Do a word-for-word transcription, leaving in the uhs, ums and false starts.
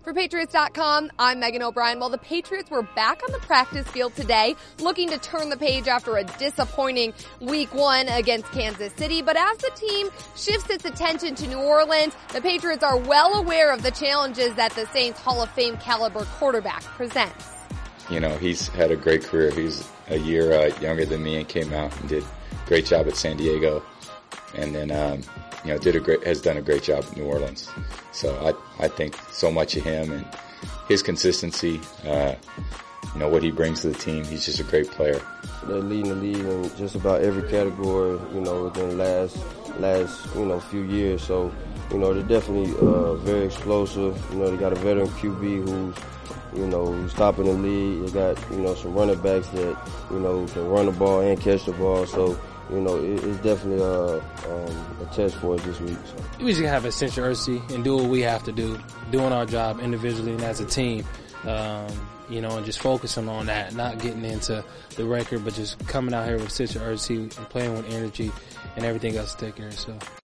For Patriots dot com, I'm Megan O'Brien. Well, the Patriots were back on the practice field today, looking to turn the page after a disappointing week one against Kansas City. But as the team shifts its attention to New Orleans, the Patriots are well aware of the challenges that the Saints Hall of Fame caliber quarterback presents. You know, he's had a great career. He's a year uh, younger than me and came out and did a great job at San Diego. And then, um, you know, did a great, has done a great job at New Orleans. So I, I think so much of him and his consistency, uh, you know, what he brings to the team. He's just a great player. They're leading the league in just about every category, you know, within the last, last, you know, few years. So, you know, they're definitely, uh, very explosive. You know, they got a veteran Q B who's, you know, who's top in the league. They got, you know, some running backs that, you know, can run the ball and catch the ball. So, you know, it, it's definitely a, um, a test for us this week. So. We just have a sense of urgency and do what we have to do, doing our job individually and as a team, um, you know, and just focusing on that, not getting into the record, but just coming out here with a sense of urgency and playing with energy and everything else to take care of itself.